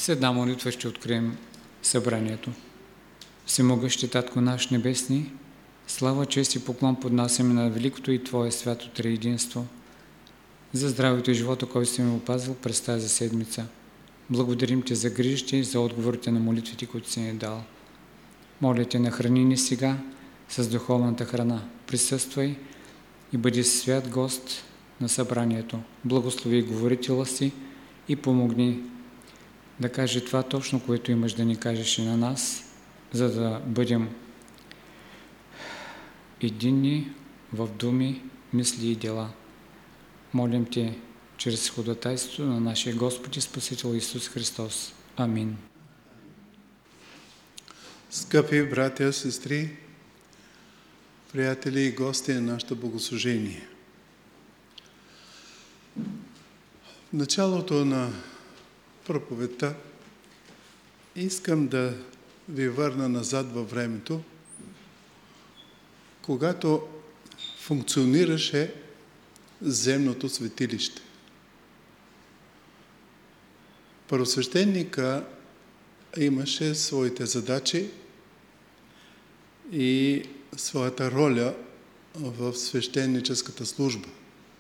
С една молитва ще открием събранието. Всемогъщи Татко наш небесни, слава, чест и поклон поднасяме на великото и Твое свято триединство, за здравето и живота, който си ме опазил през тази седмица. Благодарим Ти за грижите и за отговорите на молитвите, които си ни дал. Моля Те, нахрани ни сега с духовната храна. Присъствай и бъди свят гост на събранието. Благослови говорителя си и помогни да каже това точно, което имаш да ни кажеш и на нас, за да бъдем единни в думи, мисли и дела. Молим Те чрез ходатайството на нашия Господ и Спасител Исус Христос. Амин. Скъпи братя, сестри, приятели и гости на нашето богослужение. В началото на проповедта искам да ви върна назад във времето, когато функционираше земното светилище. Първосвещеника имаше своите задачи и своята роля в свещеническата служба.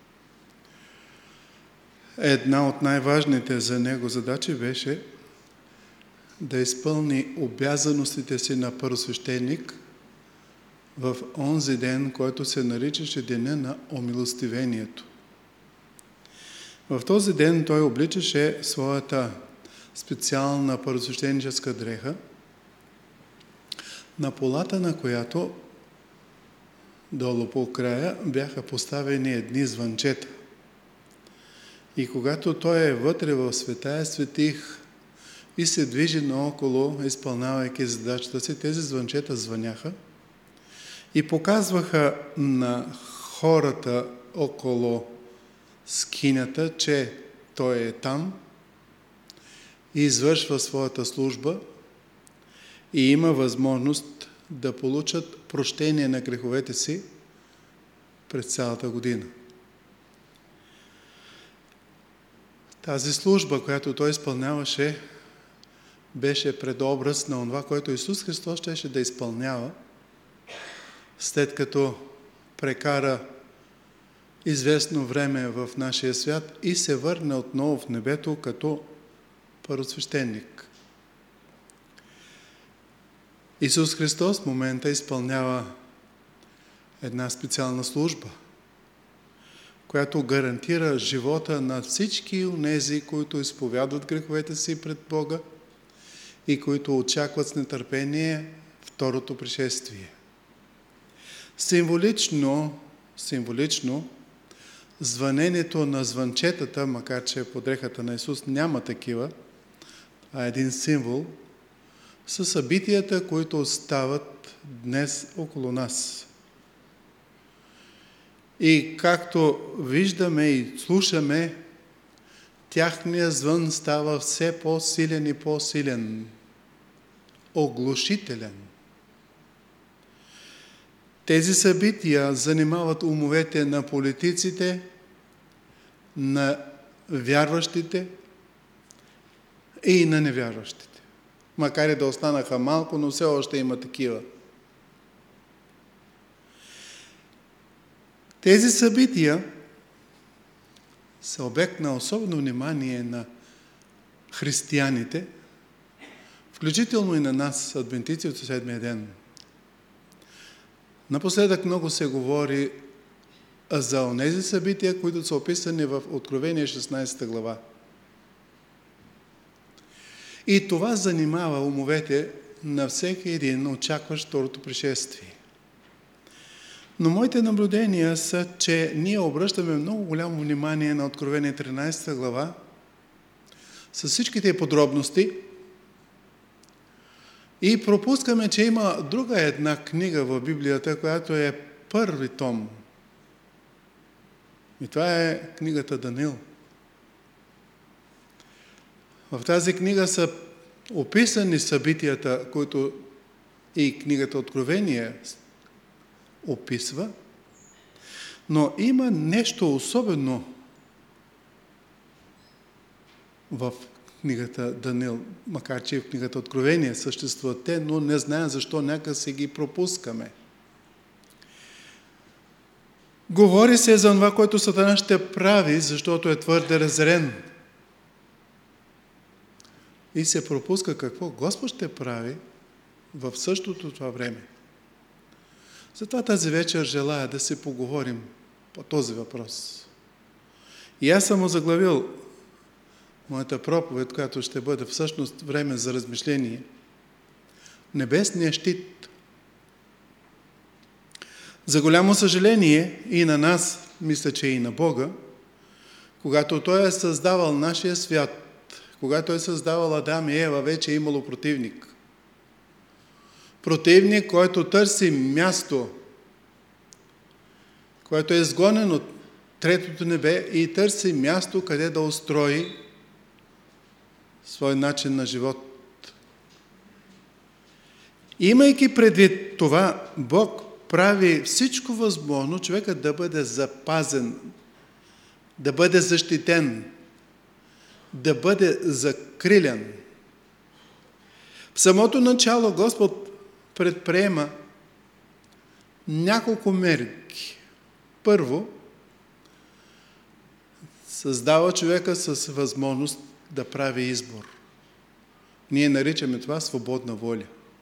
Една от най-важните за него задачи беше да изпълни обязаностите си на първосвещеник в онзи ден, който се наричаше Деня на Омилостивението. В този ден той обличаше своята специална първосвещеническа дреха, на полата на която долу по края бяха поставени едни звънчета. И когато той е вътре в Светая Светих и се движи наоколо, изпълнявайки задачата си, тези звънчета звъняха и показваха на хората около скинята, че той е там и извършва своята служба и има възможност да получат прощение на греховете си през цялата година. Тази служба, която той изпълняваше, беше предобраз на това, което Исус Христос щеше да изпълнява, след като прекара известно време в нашия свят и се върне отново в небето като първосвещеник. Исус Христос в момента изпълнява една специална служба, която гарантира живота на всички онези, които изповядват греховете си пред Бога и които очакват с нетърпение второто пришествие. Символично, звънението на звънчетата, макар че по дрехата на Исус няма такива, а един символ, са събитията, които стават днес около нас. И както виждаме и слушаме, тяхният звън става все по-силен и по-силен, оглушителен. Тези събития занимават умовете на политиците, на вярващите и на невярващите. Макар и да останаха малко, но все още има такива. Тези събития са обект на особено внимание на християните, включително и на нас, адвентици от седмия ден. Напоследък много се говори за онези събития, които са описани в Откровение 16 глава. И това занимава умовете на всеки един, очакващ второто пришествие. Но моите наблюдения са, че ние обръщаме много голямо внимание на Откровение 13 глава с всичките подробности и пропускаме, че има друга една книга в Библията, която е първи том. И това е книгата Даниил. В тази книга са описани събитията, които и книгата Откровение описва, но има нещо особено в книгата Даниил, макар че и в книгата Откровение съществуват те, но не знаем защо някак си ги пропускаме. Говори се за това, което Сатана ще прави, защото е твърде разрен. И се пропуска какво Господ ще прави в същото това време. Затова тази вечер желая да си поговорим по този въпрос. И аз съм озаглавил моята проповед, която ще бъде всъщност време за размишление. Небесният щит. За голямо съжаление и на нас, мисля, че и на Бога, когато Той е създавал нашия свят, когато е създавал Адам и Ева, вече е имало противник. Противник, който търси място, който е изгонен от третото небе и търси място, къде да устрои свой начин на живот. Имайки предвид това, Бог прави всичко възможно човекът да бъде запазен, да бъде защитен, да бъде закрилен. В самото начало Господ предприема няколко мерки. Първо, създава човека с възможност да прави избор. Ние наричаме това свободна воля.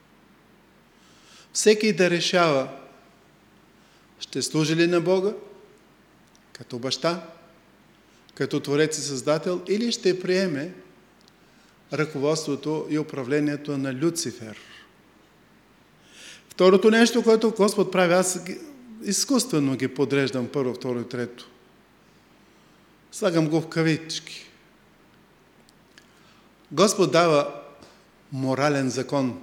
Всеки да решава, ще служи ли на Бога, като баща, като Творец и Създател, или ще приеме ръководството и управлението на Люцифер. Второто нещо, което Господ прави, аз изкуствено ги подреждам първо, второ и трето. Слагам го в кавички. Господ дава морален закон.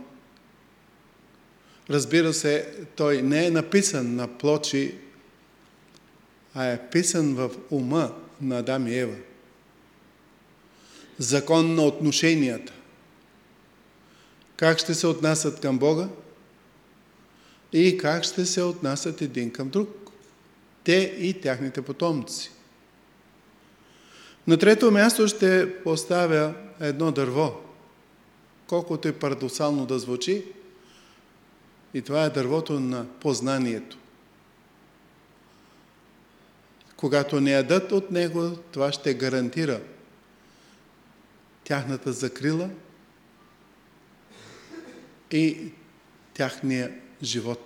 Разбира се, той не е написан на плочи, а е писан в ума на Адам и Ева. Закон на отношенията. Как ще се отнасят към Бога и как ще се отнасят един към друг. Те и тяхните потомци. На трето място ще поставя едно дърво. Колкото и парадоксално да звучи, и това е дървото на познанието. Когато не ядат от него, това ще гарантира тяхната закрила и тяхния живот.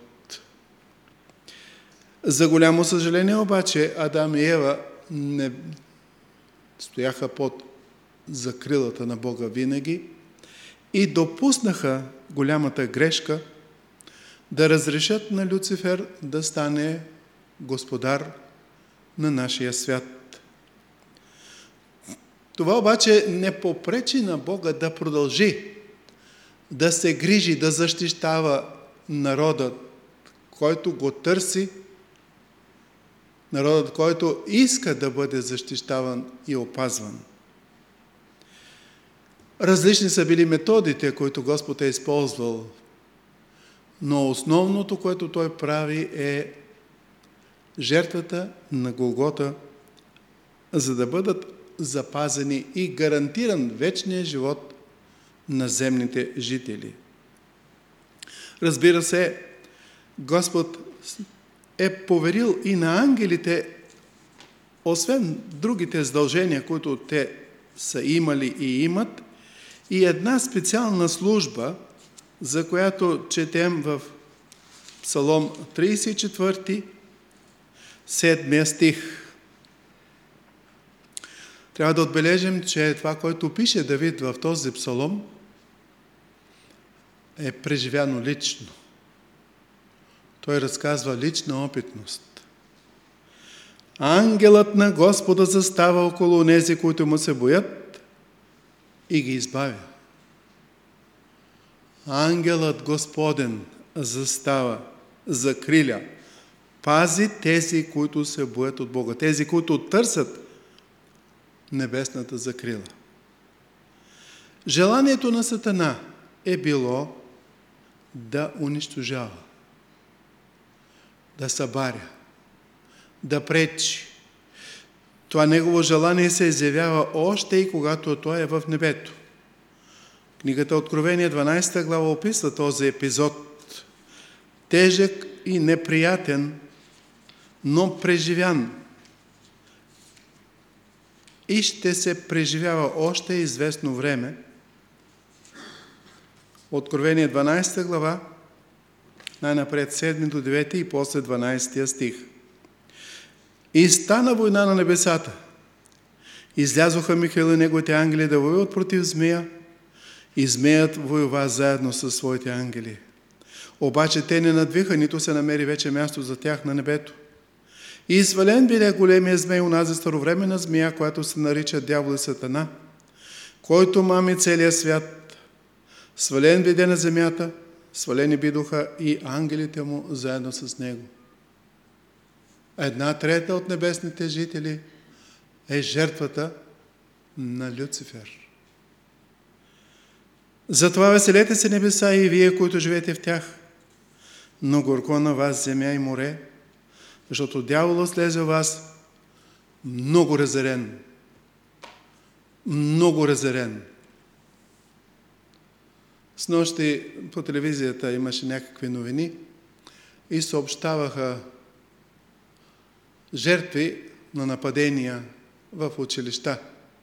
За голямо съжаление обаче, Адам и Ева не стояха под закрилата на Бога винаги и допуснаха голямата грешка да разрешат на Люцифер да стане господар на нашия свят. Това обаче не попречи на Бога да продължи да се грижи, да защищава народът, който го търси, народът, който иска да бъде защищаван и опазван. Различни са били методите, които Господ е използвал, но основното, което Той прави, е жертвата на Голгота, за да бъдат запазени и гарантиран вечния живот на земните жители. Разбира се, Господ е поверил и на ангелите, освен другите задължения, които те са имали и имат, и една специална служба, за която четем в Псалом 34, 7 стих. Трябва да отбележим, че това, което пише Давид в този псалом, е преживяно лично. Той разказва лична опитност. Ангелът на Господа застава около онези, които му се боят, и ги избавя. Ангелът Господен застава, закриля, пази тези, които се боят от Бога, тези, които търсят небесната закрила. Желанието на Сатана е било да унищожава, да събаря, да пречи. Това негово желание се изявява още и когато той е в небето. Книгата Откровение 12 глава описва този епизод. Тежък и неприятен, но преживян. И ще се преживява още известно време. Откровение 12 глава, най-напред 7 до 9 и после 12 стих. И стана война на небесата. Излязоха Михаил и неговите ангели да воюват против змея, и змеят воюва заедно със своите ангели. Обаче те не надвиха, нито се намери вече място за тях на небето. И свален биде големия змей, онази старовременна змия, която се нарича Дявол и Сатана, който мами целия свят. Свален биде на земята, свалени бидоха и ангелите му заедно с него. 1/3 от небесните жители е жертвата на Люцифер. Затова веселете се небеса и вие, които живеете в тях, но горко на вас земя и море, защото дяволът слезе у вас много разярен. Много разярен. Снощи по телевизията имаше някакви новини и съобщаваха жертви на нападения в училища.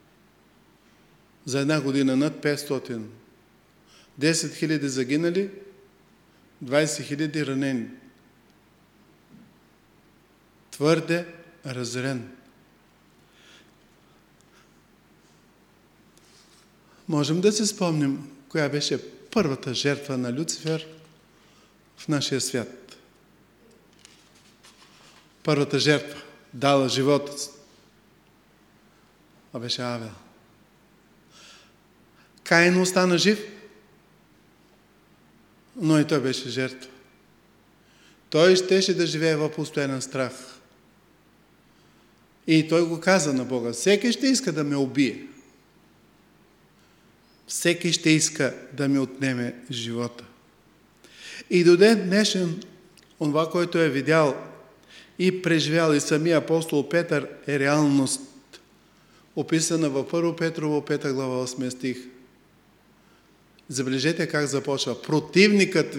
За една година над 500. 10 000 загинали, 20 000 ранени. Твърде разярен. Можем да си спомним коя беше първата жертва на Люцифер в нашия свят. Първата жертва дала живота си. Това беше Авел. Каин остана жив, но и той беше жертва. Той щеше да живее в постоянен страх. И той го каза на Бога: всеки ще иска да ме убие. Всеки ще иска да ми отнеме живота. И до ден днешен, онова, което е видял и преживял и самия апостол Петър, е реалност, описана във 1 Петрово 5 глава 8 стих. Забележете как започва. Противникът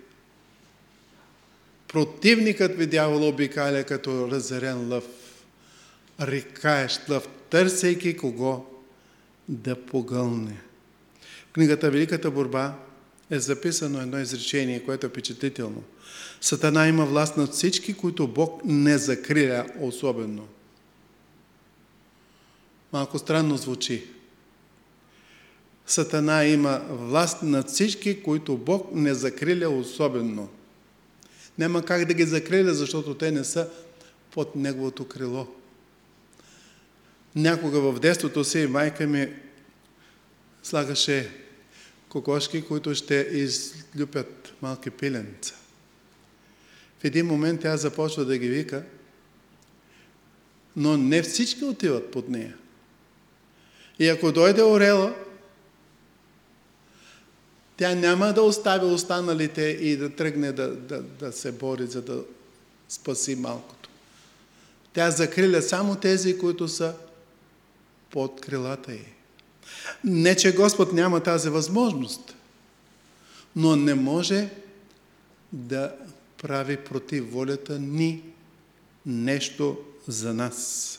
ви дявол обикаля като разярен лъв, рикаещ лъв, търсейки кого да погълне. В книгата Великата борба е записано едно изречение, което е впечатлително. Сатана има власт над всички, които Бог не закриля особено. Малко странно звучи. Сатана има власт над всички, които Бог не закриля особено. Няма как да ги закриля, защото те не са под неговото крило. Някога в детството си майка ми слагаше кокошки, които ще излюпят малки пиленца. В един момент тя започва да ги вика, но не всички отиват под нея. И ако дойде орела, тя няма да остави останалите и да тръгне да се бори, за да спаси малкото. Тя закриля само тези, които са под крилата й. Не, че Господ няма тази възможност, но не може да прави против волята ни нещо за нас.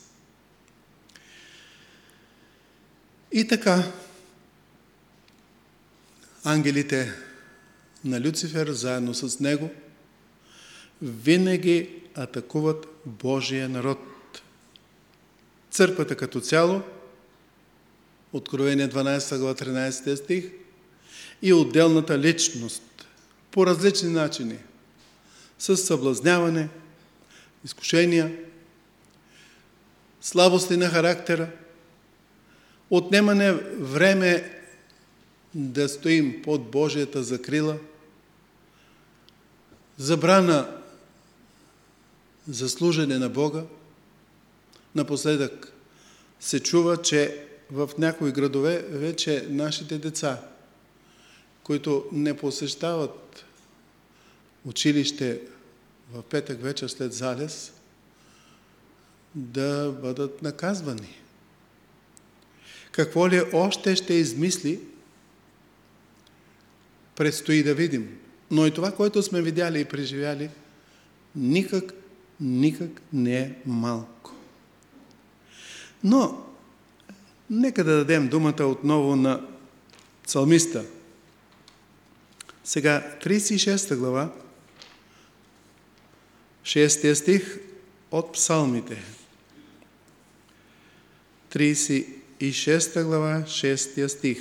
И така, ангелите на Люцифер, заедно с него, винаги атакуват Божия народ. Църквата като цяло, Откровение 12 глава 13 стих, и отделната личност по различни начини, с съблазняване, изкушения, слабости на характера, отнемане време да стоим под Божията закрила, забрана за служене на Бога. Напоследък се чува, че в някои градове вече нашите деца, които не посещават училище в петък вечер след залез, да бъдат наказвани. Какво ли още ще измисли, предстои да видим. Но и това, което сме видяли и преживяли, никак не е малко. Но, нека да дадем думата отново на псалмиста. Сега, 36 глава, 6 стих от псалмите. 36 глава, 6 стих.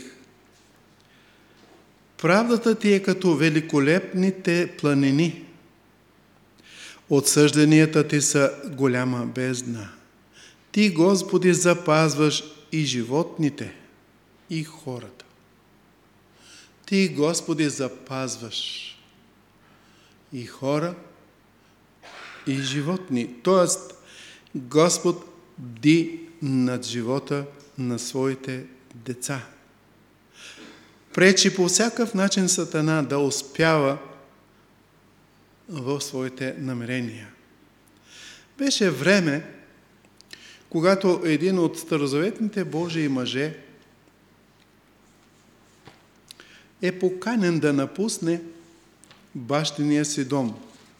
Правдата ти е като великолепните планини. Отсъжданията ти са голяма бездна. Ти, Господи, запазваш и животните, и хората. Ти, Господи, запазваш и хора, и животни. Тоест, Господ бди над живота на своите деца. Пречи по всякакъв начин Сатана да успява в своите намерения. Беше време, когато един от старозаветните Божии мъже е поканен да напусне бащиния си дом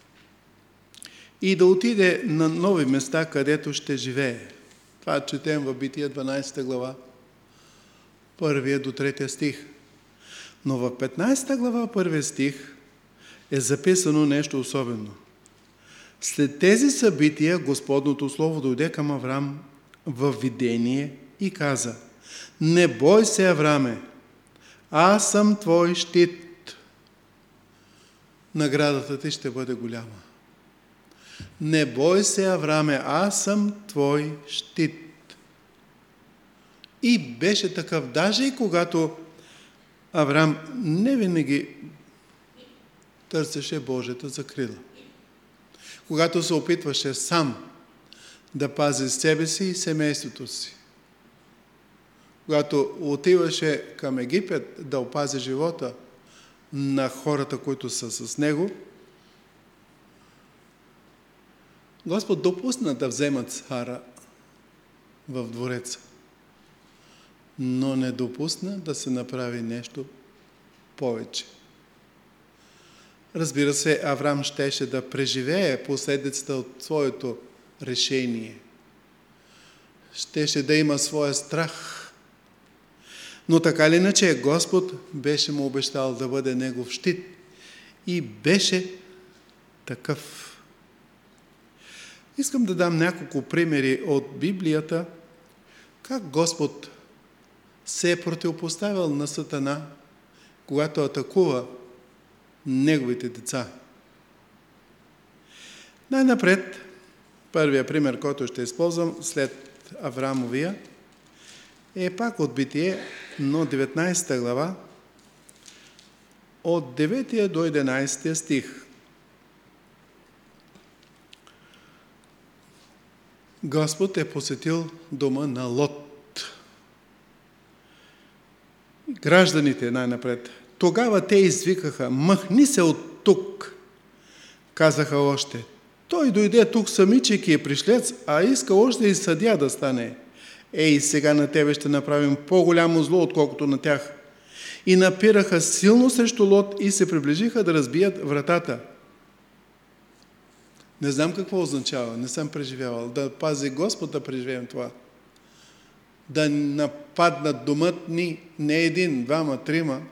и да отиде на нови места, където ще живее. Това четем в Битие 12 глава, 1 до 3 стих. Но в 15 глава, 1 стих е записано нещо особено. След тези събития Господното Слово дойде към Аврам във видение и каза: не бой се, Авраме, аз съм твой щит. Наградата ти ще бъде голяма. Не бой се, Авраме, аз съм твой щит. И беше такъв, даже и когато Аврам не винаги търсеше Божията закрила. Когато се опитваше сам да пази себе си и семейството си. Когато отиваше към Египет да опази живота на хората, които са с него, Господ допусна да вземат цара в двореца, но не допусна да се направи нещо повече. Разбира се, Аврам щеше да преживее последицата от своето решение. Щеше да има своя страх. Но така или иначе, Господ беше му обещал да бъде негов щит. И беше такъв. Искам да дам няколко примери от Библията, как Господ се е противопоставил на Сатана, когато атакува неговите деца. Най-напред, първия пример, който ще използвам след Аврамовия, е пак от Битие, но 19 глава, от 9 до 11 стих. Господ е посетил дома на Лот. Гражданите най-напред. Тогава те извикаха: махни се от тук. Казаха още: той дойде тук самичък и е пришлец, а иска още и съдия да стане. Ей, сега на тебе ще направим по-голямо зло, отколкото на тях. И напираха силно срещу Лот и се приближиха да разбият вратата. Не знам какво означава, не съм преживявал. Да пази Господ да преживеем това. Да нападнат домът ни не един, двама, трима,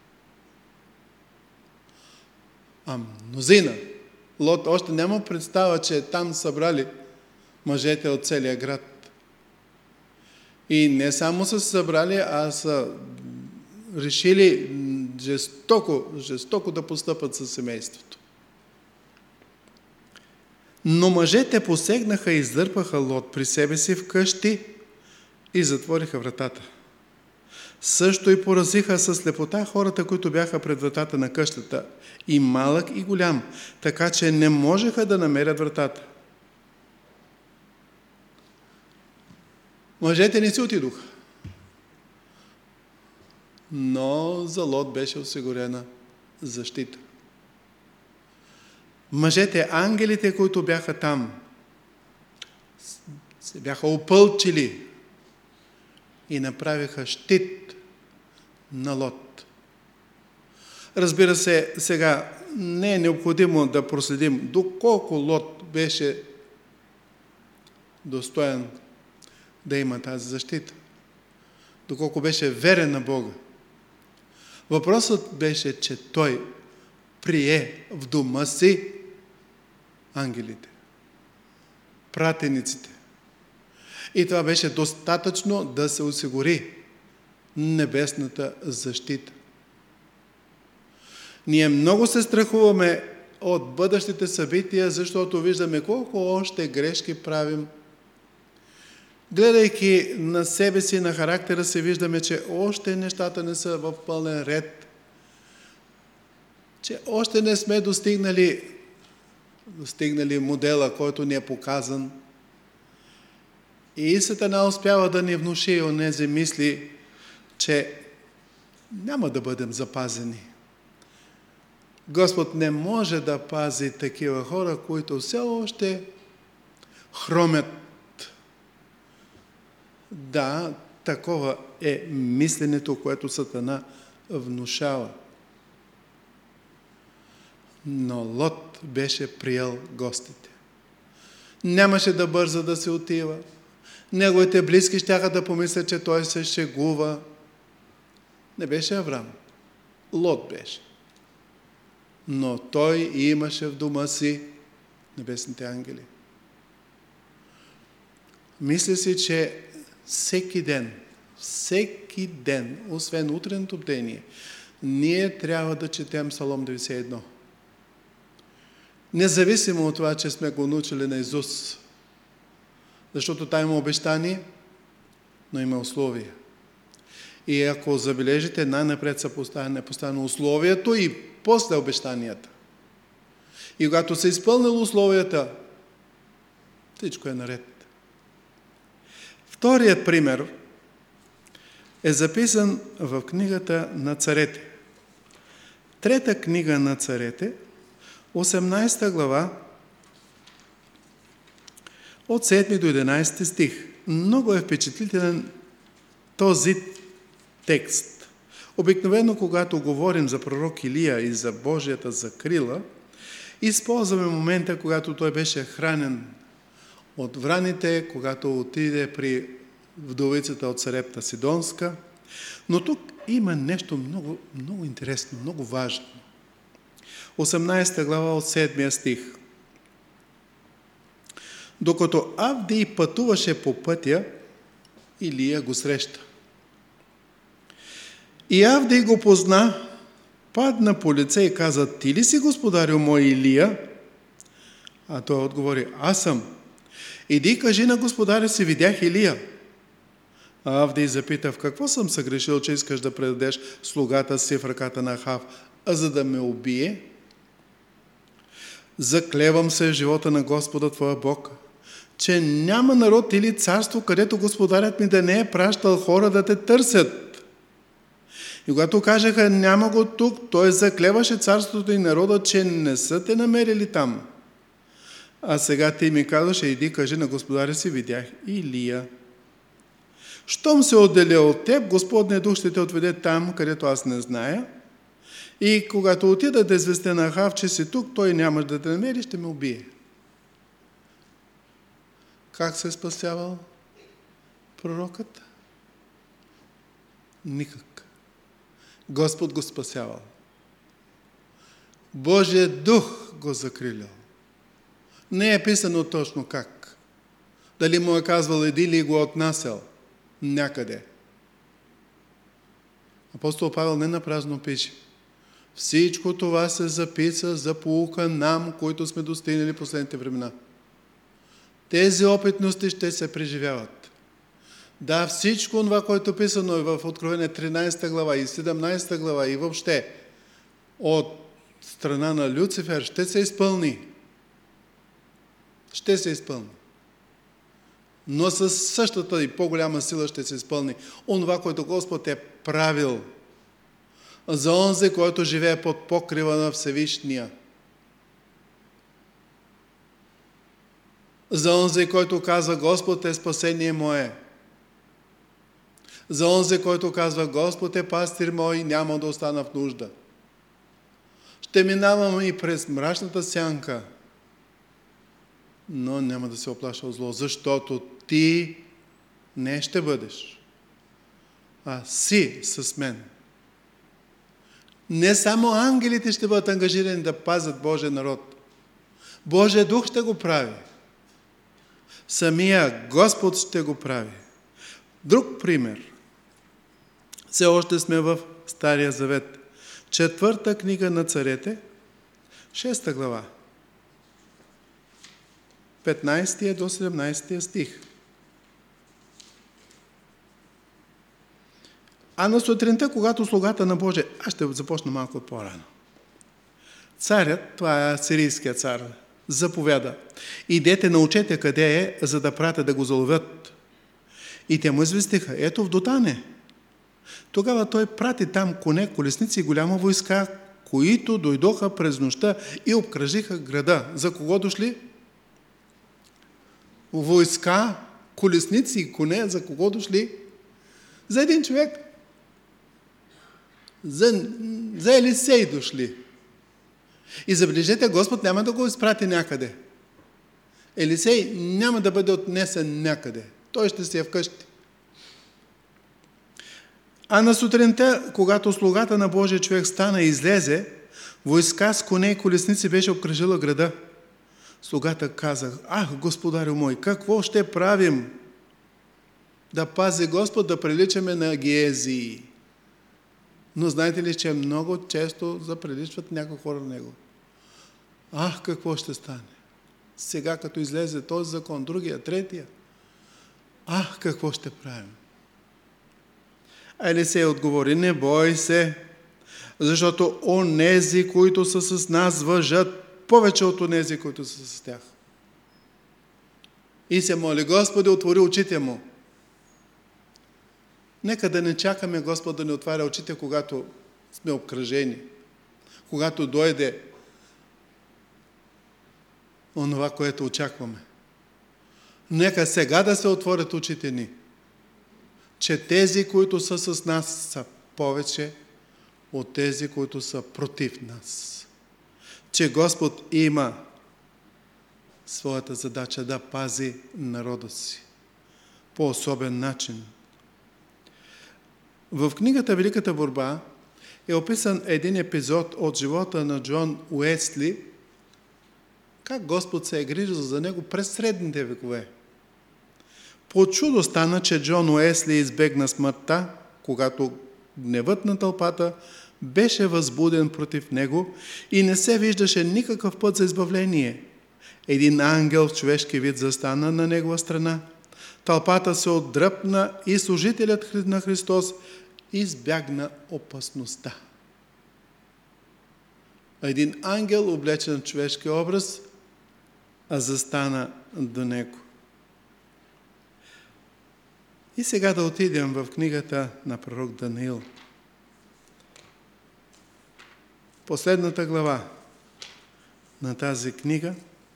а мнозина. Лот още няма представа, че там събрали мъжете от целия град. И не само са събрали, а са решили жестоко да постъпат със семейството. Но мъжете посегнаха и издърпаха Лот при себе си в къщи и затвориха вратата. Също и поразиха със слепота хората, които бяха пред вратата на къщата, и малък и голям, така че не можеха да намерят вратата. Мъжете не си отидоха, но за Лот беше осигурена защита. Мъжете, ангелите, които бяха там, се бяха опълчили и направиха щит на Лот. Разбира се, сега не е необходимо да проследим доколко Лот беше достоен да има тази защита, доколко беше верен на Бога. Въпросът беше, че той прие в дома си ангелите, пратениците. И това беше достатъчно да се осигури небесната защита. Ние много се страхуваме от бъдещите събития, защото виждаме колко още грешки правим. Гледайки на себе си, на характера си, виждаме, че още нещата не са в пълен ред, че още не сме достигнали модела, който ни е показан. И Сатана успява да ни внуши онези мисли, че няма да бъдем запазени. Господ не може да пази такива хора, които все още хромят. Да, такова е мисленето, което Сатана внушава. Но Лот беше приел гостите. Нямаше да бърза да се отива. Неговите близки щяха да помислят, че той се шегува. Не беше Аврам. Лот беше. Но той имаше в дома си небесните ангели. Мисля си, че всеки ден, освен утреното бдение, ние трябва да четем Псалом 91. Независимо от това, че сме го научили на Исус. Защото там има обещание, но има условия. И ако забележите, най-напред са поставено условието и после обещанията. И когато се изпълнило условията, всичко е наред. Вторият пример е записан в книгата на царете. Трета книга на царете, 18 глава, от 7 до 11 стих. Много е впечатлителен този текст. Обикновено, когато говорим за пророк Илия и за Божията закрила, използваме момента, когато той беше хранен от враните, когато отиде при вдовицата от Сарепта Сидонска. Но тук има нещо много, много интересно, много важно. 18 глава от 7 стих. Докато Авдий пътуваше по пътя, Илия го среща. И Авдий го позна, падна по лице и каза: "Ти ли си, господарю мой Илия?" А той отговори: "Аз съм. Иди кажи на господаря си, видях Илия." А Авдий запита: "В какво съм съгрешил, че искаш да предадеш слугата си в ръката на Ахав, а за да ме убие? Заклевам се в живота на Господа твоя Бог, че няма народ или царство, където господарят ми да не е пращал хора да те търсят." И когато кажеха: "Няма го тук", той заклеваше царството и народа, че не са те намерили там. А сега ти ми казваш: "Иди кажи на господаря си, видях Илия." Щом се отделя от теб, Господният дух ще те отведе там, където аз не зная. И когато отида да известя на Ахав, че си тук, той няма да те намери, ще ме убие. Как се е спасявал пророкът? Никак. Господ го спасявал. Божият дух го закрилял. Не е писано точно как. Дали му е казвал иди или го отнасял някъде. Апостол Павел не напразно пише: "Всичко това се записа за поука нам, които сме достигнали последните времена." Тези опитности ще се преживяват. Да, всичко това, което е писано в Откровение 13 глава и 17 глава и въобще от страна на Люцифер, ще се изпълни. Ще се изпълни. Но със същата и по-голяма сила ще се изпълни онова, което Господ е правил за онзи, който живее под покрива на Всевишния. За онзи, който казва: Господ е спасение мое. За онзи, който казва: Господ е пастир мой, няма да остана в нужда. Ще минавам и през мрачната сянка, но няма да се оплаша от зло, защото ти не ще бъдеш, а си с мен. Не само ангелите ще бъдат ангажирани да пазят Божия народ. Божия дух ще го прави. Самия Господ ще го прави. Друг пример. Все още сме в Стария Завет. 4 книга на Царете, 6 глава. 15 до 17 стих. А на сутринта, когато слугата на Божия... Аз ще започна малко по-рано. Царят, това е сирийският цар, заповяда: идете, научете къде е, за да пратя да го заловят. И те му известиха: ето в Дотане. Тогава той прати там коне, колесници и голяма войска, които дойдоха през нощта и обкръжиха града. За кого дошли? Войска, колесници и коне, за кого дошли? За един човек. За Елисей дошли. И забележете, Господ няма да го изпрати някъде. Елисей няма да бъде отнесен някъде. Той ще си е вкъщи. А на сутринта, когато слугата на Божия човек стана и излезе, войска с коне и колесници беше обкръжила града. Слугата каза: ах, господарю мой, какво ще правим? Да пази Господ, да приличаме на Гиези. Но знаете ли, че много често заприличват някои хора на него? Ах, какво ще стане? Сега, като излезе този закон, другия, третия. Ах, какво ще правим? А Елисей отговори: не бой се, защото онези, които са с нас, важат повече от онези, които са с тях. И се моли: Господи, отвори очите му. Нека да не чакаме Господ да ни отваря очите, когато сме обкръжени, когато дойде онова, което очакваме. Нека сега да се отворят очите ни, че тези, които са с нас, са повече от тези, които са против нас. Че Господ има своята задача да пази народа си по особен начин. В книгата Великата борба е описан един епизод от живота на Джон Уесли, как Господ се е грижил за него през средните векове. По чудо стана, че Джон Уесли избегна смъртта, когато гневът на тълпата беше възбуден против него и не се виждаше никакъв път за избавление. Един ангел в човешки вид застана на негова страна. Тълпата се отдръпна и служителят на Христос избягна опасността. Един ангел, облечен в човешки образ, застана до него. И сега да отидем в книгата на пророк Даниил. Последната глава на тази книга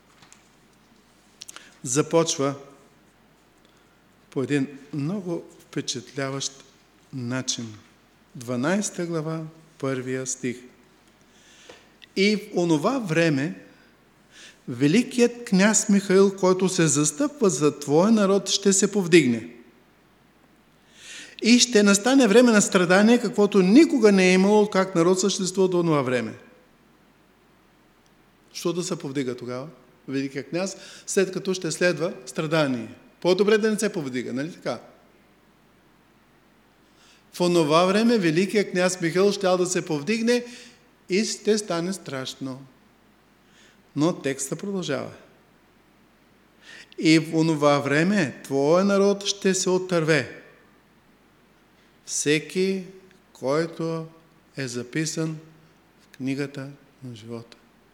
започва по един много впечатляващ начин. 12 глава, 1 стих. И в онова време великият княз Михаил, който се застъпва за твоя народ, ще се повдигне. И ще настане време на страдание, каквото никога не е имало, как народ съществува до това време. Що да се повдига тогава великият княз, след като ще следва страдание? По-добре да не се повдига, нали така? В онова време великият княз Михаил щял да се повдигне и ще стане страшно. Но текстът продължава. И в онова време твоя народ ще се отърве. Всеки, който е записан в книгата на живота.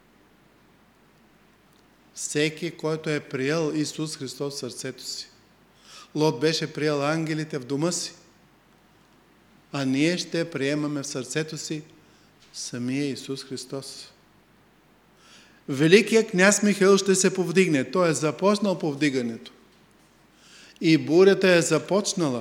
Всеки, който е приел Исус Христос в сърцето си. Лот беше приел ангелите в дома си, а ние ще приемаме в сърцето си самия Исус Христос. Великият княз Михаил ще се повдигне. Той е започнал повдигането. И бурята е започнала.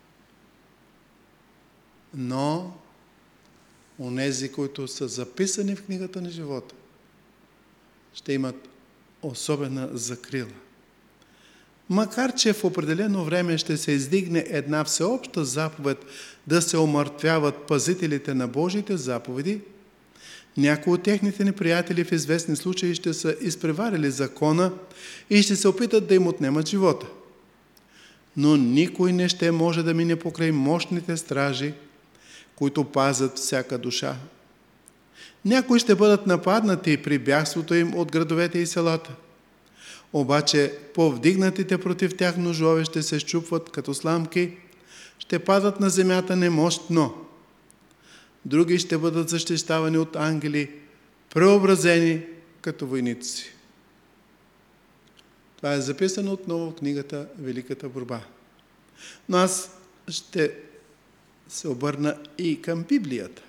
Но онези, които са записани в книгата на живота, ще имат особена закрила. Макар че в определено време ще се издигне една всеобща заповед да се омъртвяват пазителите на Божиите заповеди, някои от техните неприятели в известни случаи ще са изпреварили закона и ще се опитат да им отнемат живота. Но никой не ще може да мине покрай мощните стражи, които пазят всяка душа. Някои ще бъдат нападнати при бягството им от градовете и селата. Обаче повдигнатите против тях ножове ще се счупват като сламки, ще падат на земята немощно. Други ще бъдат защищавани от ангели, преобразени като войници. Това е записано отново в книгата Великата борба. Но аз ще се обърна и към Библията.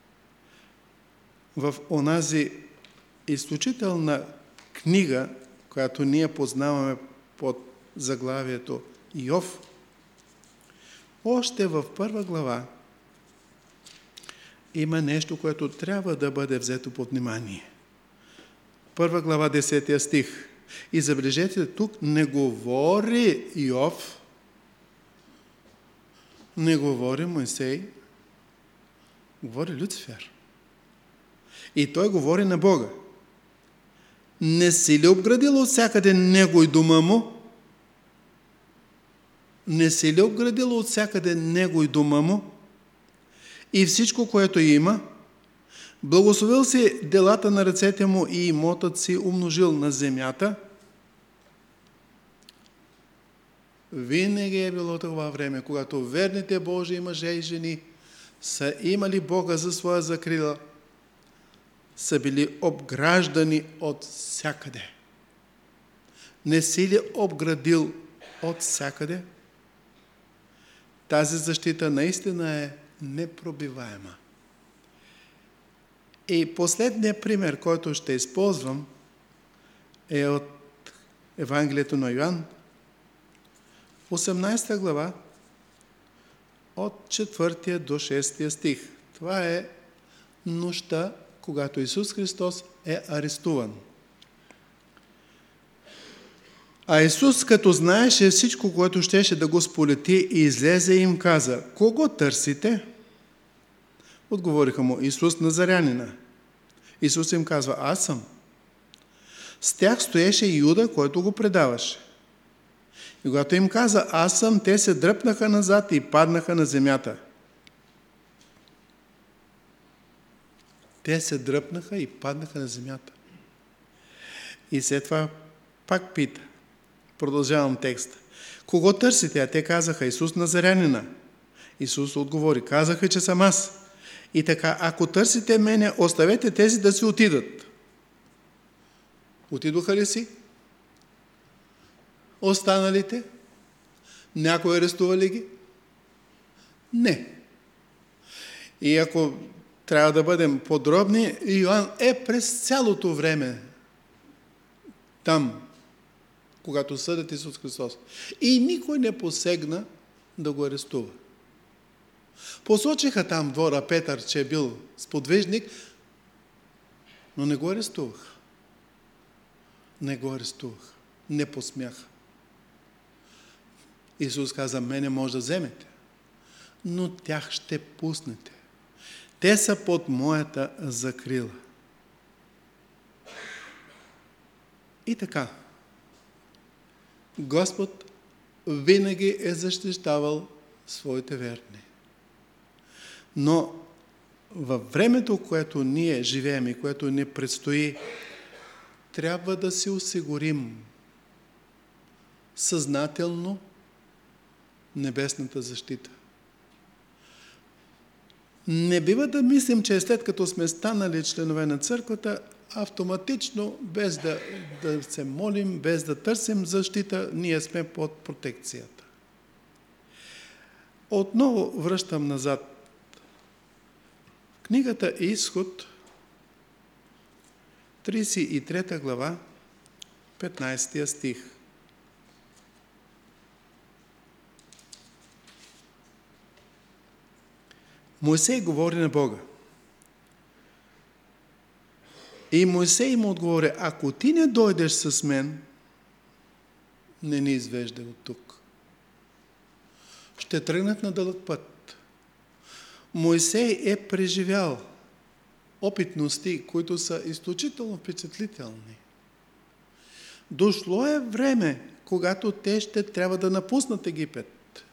В онази изключителна книга, която ние познаваме под заглавието Йов, още в 1 глава има нещо, което трябва да бъде взето под внимание. 1 глава 10 стих. И забележете, тук не говори Йов, не говори Мойсей, говори Люцифер. И той говори на Бога. Не си ли обградил от всякъде него и дома му? Не си ли обградил от всякъде него и дома му? И всичко, което има? Благословил си делата на ръцете му и имотът си умножил на земята? Винаги е било това време, когато верните Божии мъже и жени са имали Бога за своя закрила, са били обграждани от всякъде. Не си ли обградил от всякъде? Тази защита наистина е непробиваема. И последният пример, който ще използвам, е от Евангелието на Йоан, 18 глава, от 4 до 6 стих. Това е нощта, когато Исус Христос е арестуван. А Исус, като знаеше всичко, което щеше да го сполети, излезе и им каза: кого търсите? Отговориха му: Исус Назарянина. Исус им казва: аз съм. С тях стоеше Юда, който го предаваше. И когато им каза: аз съм, те се дръпнаха назад и паднаха на земята. Те се дръпнаха и паднаха на земята. И след това пак пита. Продължавам текста. Кого търсите? А те казаха: Исус Назарянина. Исус отговори: казаха, че съм аз. И така, ако търсите мене, оставете тези да си отидат. Отидоха ли си? Останалите? Някой арестува ли ги? Не. И ако трябва да бъдем подробни, Йоан е през цялото време там, когато съдят Исус Христос. И никой не посегна да го арестува. Посочиха там двора Петър, че е бил сподвижник, но не го арестуваха. Не го арестуваха. Не посмяха. Исус каза: мене може да вземете, но тях ще пуснете. Те са под моята закрила. И така, Господ винаги е защищавал своите верни. Но във времето, което ние живеем и което ни предстои, трябва да си осигурим съзнателно небесната защита. Не бива да мислим, че след като сме станали членове на църквата, автоматично, без да се молим, без да търсим защита, ние сме под протекцията. Отново връщам назад. Книгата Изход 33 глава, 15 стих. Моисей говори на Бога. И Моисей му отговори: ако ти не дойдеш с мен, не ни извеждай от тук. Ще тръгнат на дълъг път. Моисей е преживял опитности, които са изключително впечатлителни. Дошло е време, когато те ще трябва да напуснат Египет.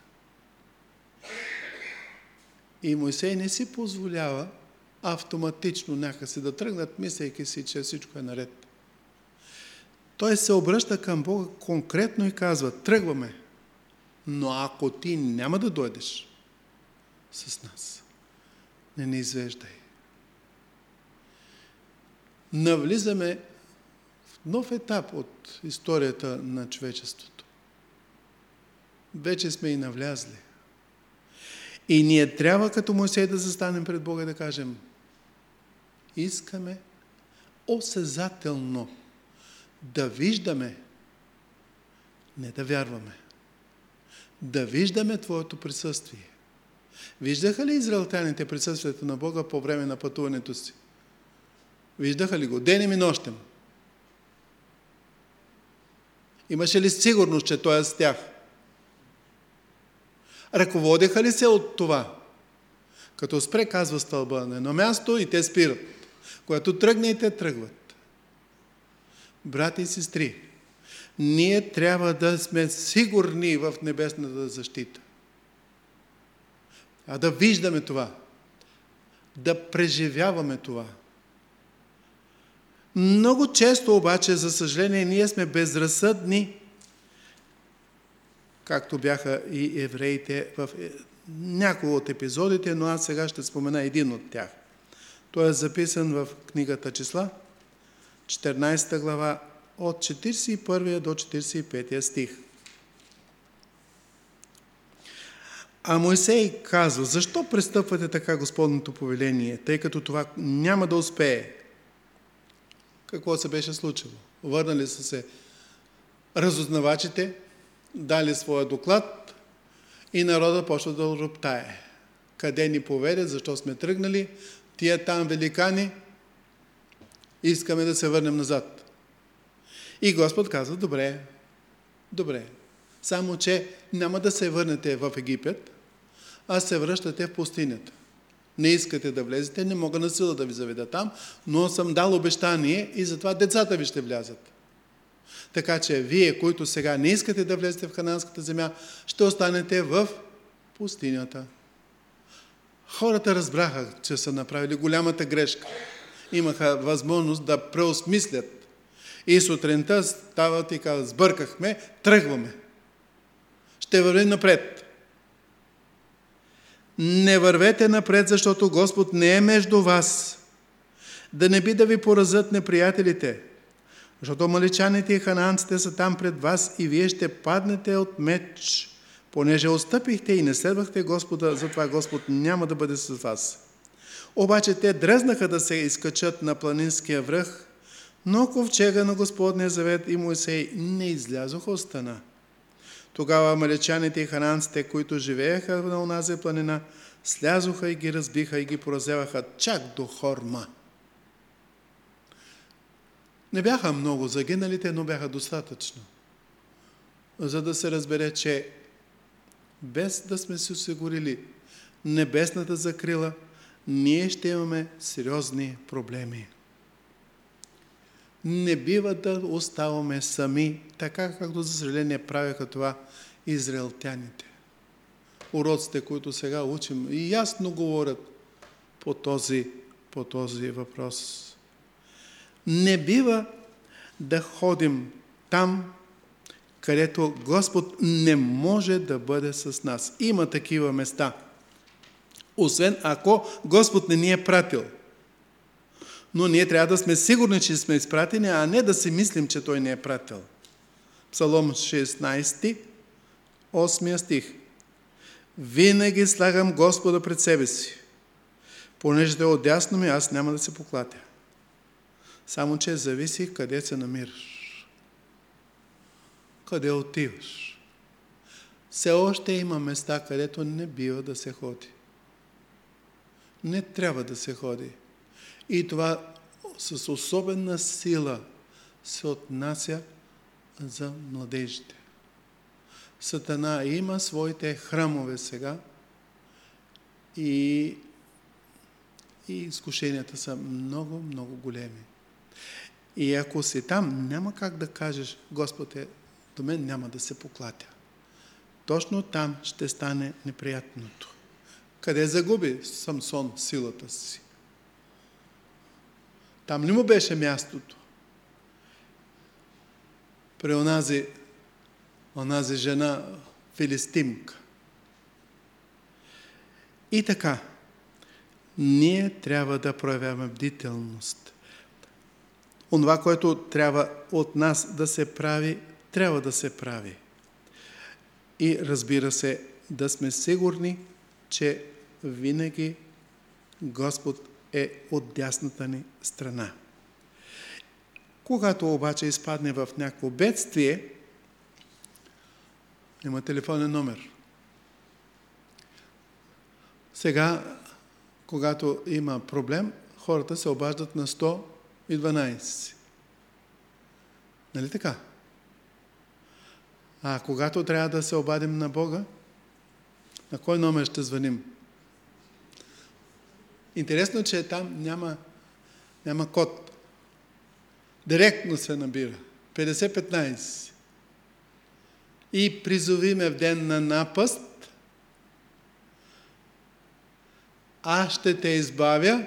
И Моисей не си позволява автоматично някакси да тръгнат, мислейки си, че всичко е наред. Той се обръща към Бога конкретно и казва: тръгваме, но ако ти няма да дойдеш с нас, не ни извеждай. Навлизаме в нов етап от историята на човечеството. Вече сме и навлязли. И ние трябва като Моисей да застанем пред Бога и да кажем: искаме осезателно да виждаме, не да вярваме, да виждаме Твоето присъствие. Виждаха ли израелтяните присъствието на Бога по време на пътуването си? Виждаха ли го денем и нощем? Имаше ли сигурност, че Той е с тях? Ръководеха ли се от това? Като спре, казва стълба на едно място, и те спират. Когато тръгне, и те тръгват. Брати и сестри, ние трябва да сме сигурни в небесната защита. А да виждаме това. Да преживяваме това. Много често обаче, за съжаление, ние сме безразсъдни, както бяха и евреите в някои от епизодите, но аз сега ще спомена един от тях. Той е записан в книгата Числа, 14 глава, от 41 до 45 стих. А Моисей казва: защо престъпвате така Господното повеление, тъй като това няма да успее? Какво се беше случило? Върнали са се разузнавачите, дали своя доклад и народът почва да роптае. Къде ни поведят, защо сме тръгнали? Тия там великани, искаме да се върнем назад. И Господ казва: добре, само че няма да се върнете в Египет, а се връщате в пустинята. Не искате да влезете, не мога на сила да ви заведа там, но съм дал обещание и затова децата ви ще влязат. Така че вие, които сега не искате да влезете в Ханаанската земя, ще останете в пустинята. Хората разбраха, че са направили голямата грешка. Имаха възможност да преосмислят. И сутринта стават и казват: сбъркахме, тръгваме. Ще вървим напред. Не вървете напред, защото Господ не е между вас. Да не би да ви поразят неприятелите. Защото амалечаните и ханаанците са там пред вас и вие ще паднете от меч, понеже отстъпихте и не следвахте Господа, затова Господ няма да бъде с вас. Обаче те дръзнаха да се изкачат на планинския връх, но ковчега на Господния завет и Моисей не излязоха от стана. Тогава амалечаните и ханаанците, които живееха на онази планина, слязоха и ги разбиха и ги поразяваха чак до Хорма. Не бяха много загиналите, но бяха достатъчно, за да се разбере, че без да сме си осигурили небесната закрила, ние ще имаме сериозни проблеми. Не бива да оставаме сами, така както за съжаление правеха това израелтяните. Уроците, които сега учим, и ясно говорят по този въпрос. Не бива да ходим там, където Господ не може да бъде с нас. Има такива места. Освен ако Господ не ни е пратил. Но ние трябва да сме сигурни, че сме изпратени, а не да си мислим, че Той не е пратил. Псалом 16, 8 стих. Винаги слагам Господа пред себе си. Понеже Той отдясно ми, аз няма да се поклатя. Само че зависи къде се намираш. Къде отиваш. Все още има места, където не бива да се ходи. Не трябва да се ходи. И това с особена сила се отнася за младежите. Сатана има своите храмове сега и изкушенията са много, много големи. И ако си там, няма как да кажеш: Господи, до мен няма да се поклатя. Точно там ще стане неприятното. Къде загуби Самсон силата си? Там ли му беше мястото? При онази жена филистимка. И така, ние трябва да проявяваме бдителност. Онова, което трябва от нас да се прави, трябва да се прави. И разбира се, да сме сигурни, че винаги Господ е от дясната ни страна. Когато обаче изпадне в някакво бедствие, има телефонен номер. Сега, когато има проблем, хората се обаждат на 112. Нали така? А когато трябва да се обадим на Бога, на кой номер ще звъним? Интересно, че там няма код. Директно се набира. 50-15. И призовиме в ден на напаст, аз ще те избавя.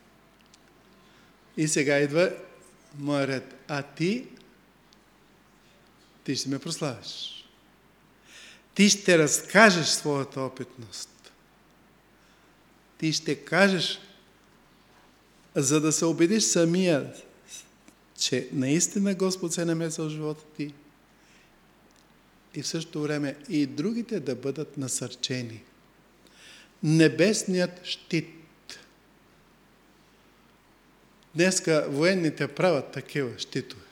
И сега идва моя ред. А ти ще ме прославиш. Ти ще разкажеш своята опитност. Ти ще кажеш, за да се убедиш самия, че наистина Господ се намесва в живота ти. И в същото време и другите да бъдат насърчени. Небесният щит. Днеска военните правят такива щитове.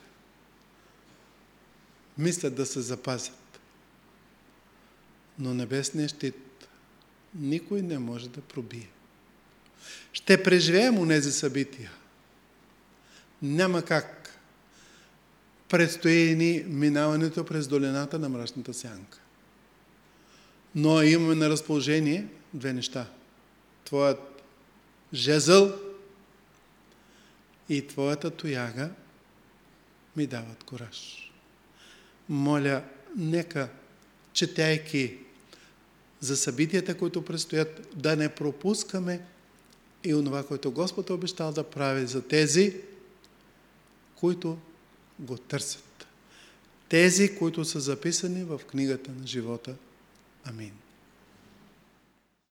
Мислят да се запазят. Но небесният щит никой не може да пробие. Ще преживеем онези събития. Няма как. Предстои ни минаването през долината на мрачната сянка. Но имаме на разположение две неща. Твоят жезъл и твоята тояга ми дават кураж. Моля, нека, четяйки за събитията, които предстоят, да не пропускаме и онова, което Господ е обещал да прави за тези, които го търсят. Тези, които са записани в книгата на живота. Амин.